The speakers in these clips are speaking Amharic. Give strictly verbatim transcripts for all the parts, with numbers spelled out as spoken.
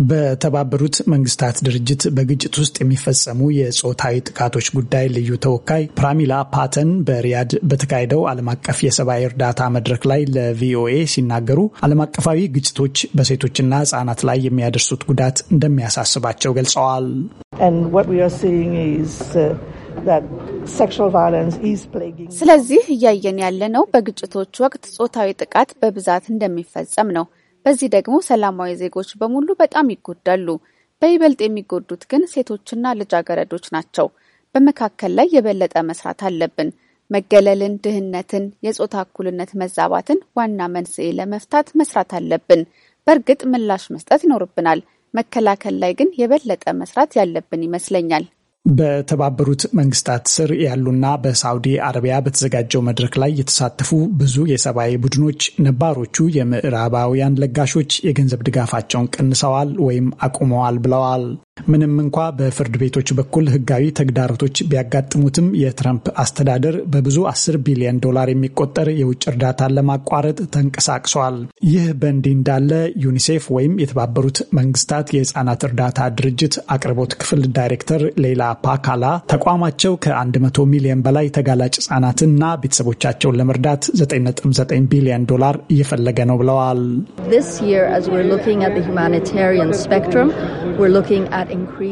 በተባበሩት መንግስታት ድርጅት በግጭት ውስጥ የሚፈጸሙ የጾታዊ ጥቃቶች ጉዳይ ልዩ ተወካይ ፕራሚላ ፓተን በሪያድ በተካሄደው ዓለም አቀፍ የሰብአዊ እርዳታ መድረክ ላይ ለቪኦኤ ሲናገሩ ዓለም አቀፋዊ ግጭቶች በሴቶችና ህጻናት ላይ የሚያደርሱት ጉዳት እንደሚያሳስባቸው ገልጸዋል። ስለዚህ እያየን ያለነው በግጭቶች ወቅት ጾታዊ ጥቃት በብዛት እንደሚፈጸም ነው። በዚህ ደግሞ ሰላማዊ ዜጎች በሙሉ በጣም ይጎዳሉ። በይበልጥ የሚጎዱት ግን ሴቶችና ልጃገረዶች ናቸው። በመካከል ላይ የበለጠ መስራት አለብን። መገለልን፣ ድህነትን፣ የጾታ እኩልነት መዛባትን ዋና መንስኤ ለመፍታት መስራት አለብን። በእርግጥ ምላሽ መስጠት ይኖርብናል። መከላከል ላይ ግን የበለጠ መስራት ያለብን ይመስለኛል። በተባበሩት መንግስታት ስር ያሉና በሳውዲ አረቢያ በተዘጋጀው መድረክ ላይ የተሳተፉ ብዙ የሰብአዊ ቡድኖች ነባሮቹ የምዕራባውያን ለጋሾች የገንዘብ ድጋፋቸውን ቀንሰዋል ወይም አቁመዋል ብለዋል። ምንም እንኳ በፍርድ ቤቶች በኩል ህጋዊ ተግዳሮቶች ቢያጋጥሙትም የትራምፕ አስተዳደር በብዙ አስር ቢሊዮን ዶላር የሚቆጠር የውጭ እርዳታን ለማቋረጥ ተንቀሳቅሷል። ይህ በእንዲህ እንዳለ ዩኒሴፍ ወይም የተባበሩት መንግስታት የህፃናት እርዳታ ድርጅት አቅርቦት ክፍል ዳይሬክተር ሌላ ፓካላ ተቋማቸው ከ100 ሚሊዮን በላይ ተጋላጭ ህጻናትና ቤተሰቦቻቸውን ለመርዳት ዘጠኝ ነጥብ ዘጠኝ ቢሊዮን ዶላር እየፈለገ ነው ብለዋል። This year as we're looking at the humanitarian spectrum, we're looking at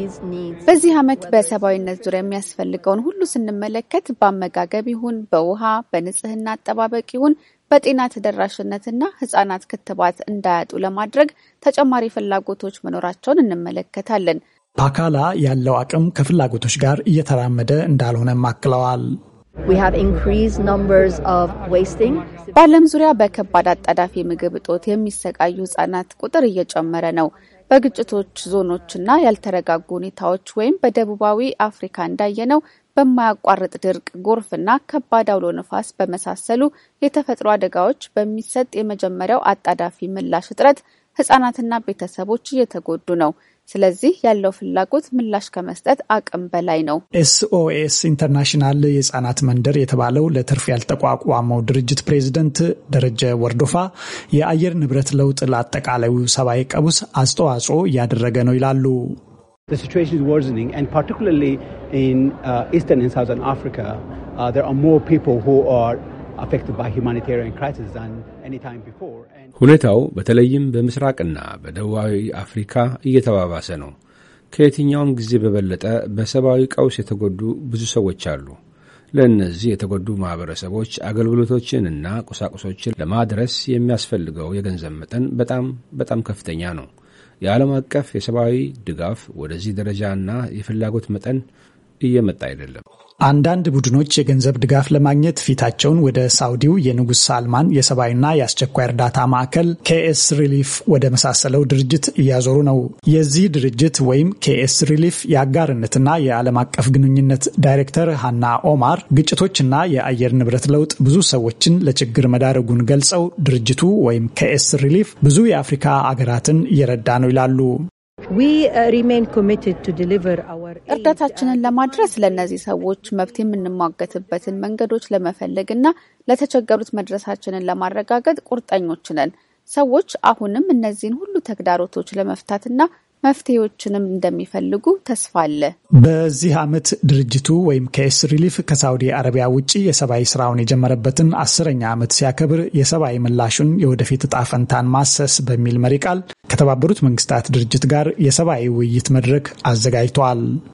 በዚህ ዓመት በሰብአዊነት ዙሪያ የሚያስፈልገውን ሁሉ ስንመለከት በአመጋገብ ይሁን በውሃ በንጽህና አጠባበቅ ይሁን በጤና ተደራሽነትና ህጻናት ክትባት እንዳያጡ ለማድረግ ተጨማሪ ፍላጎቶች መኖራቸውን እንመለከታለን። ፓካላ ያለው አቅም ከፍላጎቶች ጋር እየተራመደ እንዳልሆነ ማክለዋል። We have increased numbers of wasting. በዓለም ዙሪያ በከባድ አጣዳፊ ምግብ እጦት የሚሰቃዩ ህጻናት ቁጥር እየጨመረ ነው። በግጭቶች ዞኖችና ያልተረጋጉ ሁኔታዎች ወይም በደቡባዊ አፍሪካ እንዳየነው በማያቋርጥ ድርቅ፣ ጎርፍና ከባድ አውሎ ነፋስ በመሳሰሉ የተፈጥሮ አደጋዎች በሚሰጥ የመጀመሪያው አጣዳፊ ምላሽ እጥረት ህጻናትና ቤተሰቦች እየተጎዱ ነው። ስለዚህ ያለው ፍላጎት ምላሽ ከመስጠት አቅም በላይ ነው። ኤስኦኤስ ኢንተርናሽናል የህጻናት መንደር የተባለው ለትርፍ ያልተቋቋመው ድርጅት ፕሬዝዳንት ደረጀ ወርዶፋ የአየር ንብረት ለውጥ ለአጠቃላዩ ሰብአዊ ቀውስ አስተዋጽኦ እያደረገ ነው ይላሉ። The situation is worsening and particularly in uh, Eastern and Southern Africa uh, there are more people who are affected by humanitarian crisis than any time before. ሁኔታው በተለይም በምስራቅና በደቡባዊ አፍሪካ እየተባባሰ ነው። ከየትኛውም ጊዜ በበለጠ በሰብአዊ ቀውስ የተጎዱ ብዙ ሰዎች አሉ። ለእነዚህ የተጎዱ ማህበረሰቦች አገልግሎቶችንና ቁሳቁሶችን ለማድረስ የሚያስፈልገው የገንዘብ መጠን በጣም በጣም ከፍተኛ ነው። የዓለም አቀፍ የሰብአዊ ድጋፍ ወደዚህ ደረጃና የፍላጎት መጠን እየመጣ አይደለም። አንዳንድ ቡድኖች የገንዘብ ድጋፍ ለማግኘት ፊታቸውን ወደ ሳውዲው የንጉስ ሳልማን የሰብአዊና የአስቸኳይ እርዳታ ማዕከል ኬኤስ ሪሊፍ ወደ መሳሰለው ድርጅት እያዞሩ ነው። የዚህ ድርጅት ወይም ኬኤስ ሪሊፍ የአጋርነትና የዓለም አቀፍ ግንኙነት ዳይሬክተር ሃና ኦማር ግጭቶችና የአየር ንብረት ለውጥ ብዙ ሰዎችን ለችግር መዳረጉን ገልጸው ድርጅቱ ወይም ኬኤስ ሪሊፍ ብዙ የአፍሪካ አገራትን እየረዳ ነው ይላሉ። We uh, remain committed to deliver our እርዳታችንን ለማድረስ ለነዚህ ሰዎች መብት የምንሟገትበትን መንገዶች ለመፈለግና ለተቸገሩት መድረሳችንን ለማረጋገጥ ቁርጠኞች ነን። ሰዎች አሁንም እነዚህን ሁሉ ተግዳሮቶች ለመፍታትና መፍትሄዎችንም እንደሚፈልጉ ተስፋ አለ። በዚህ ዓመት ድርጅቱ ወይም ኬኤስ ሪሊፍ ከሳውዲ አረቢያ ውጪ የሰብአዊ ስራውን የጀመረበትን አስረኛ ዓመት ሲያከብር የሰብአዊ ምላሹን የወደፊት ዕጣ ፈንታን ማሰስ በሚል መሪ ቃል ከተባበሩት መንግስታት ድርጅት ጋር የሰብአዊ ውይይት መድረክ አዘጋጅቷል።